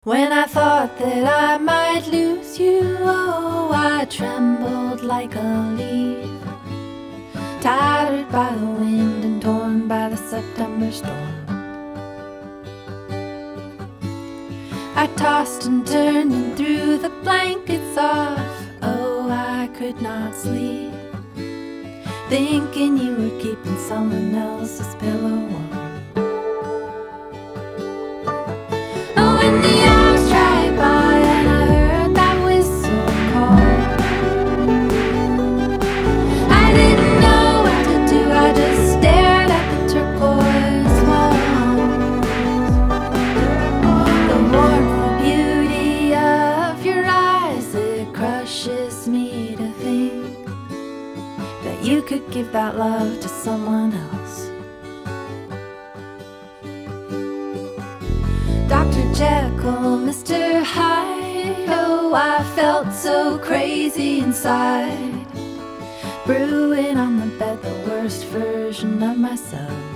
When I thought that I might lose you, oh, I trembled like a leaf, tattered by the wind and torn by the September storm. I tossed and turned and threw the blankets off. Oh, I could not sleep, thinking you were keeping someone else's pillow warm. Oh, when the hours dragged by and I heard that whistle call, I didn't know what to do. I just stared at the turquoise walls. The warmth, the beauty of your eyes, it crushes me to think that you could give that love to someone else. Dr. Jekyll, Mr. Hyde, oh, I felt so crazy inside, brewing on the bed the worst version of myself.